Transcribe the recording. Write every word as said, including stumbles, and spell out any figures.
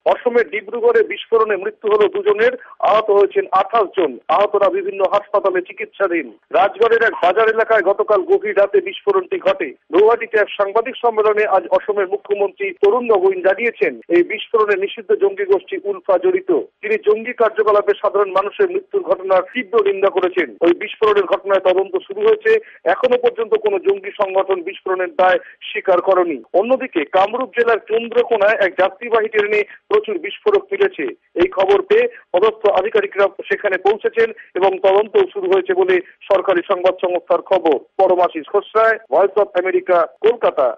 অসমের ডিব্রুগড়ে বিস্ফোরণে মৃত্যু হলো দুজনের, আহত হয়েছেন আঠাশ জন। আহতরা বিভিন্ন হাসপাতালে চিকিৎসাধীন। রাজগড়ের এক বাজার এলাকায় গতকাল গভীর রাতে বিস্ফোরণটি ঘটে। গৌহাটিতে এক সাংবাদিক সম্মেলনে আজ অসমের মুখ্যমন্ত্রী তরুণ গগৈ জানিয়েছেন, এই বিস্ফোরণে নিষিদ্ধ জঙ্গি গোষ্ঠী উলফা জড়িত। তিনি জঙ্গি কার্যকলাপে সাধারণ মানুষের মৃত্যুর ঘটনার তীব্র নিন্দা করেছেন। ওই বিস্ফোরণের ঘটনায় তদন্ত শুরু হয়েছে। এখনো পর্যন্ত কোনো জঙ্গি সংগঠন বিস্ফোরণের দায় স্বীকার করেনি। অন্যদিকে কামরূপ জেলার চন্দ্রকোনায় এক যাত্রীবাহী ট্রেনে প্রচুর বিস্ফোরক মিলেছে। এই খবর পেয়ে পদস্থ আধিকারিকরা সেখানে পৌঁছেছেন এবং তদন্ত শুরু হয়েছে বলে সরকারি সংবাদ সংস্থার খবর। Paramashis Khosray, voice of America, Kolkata.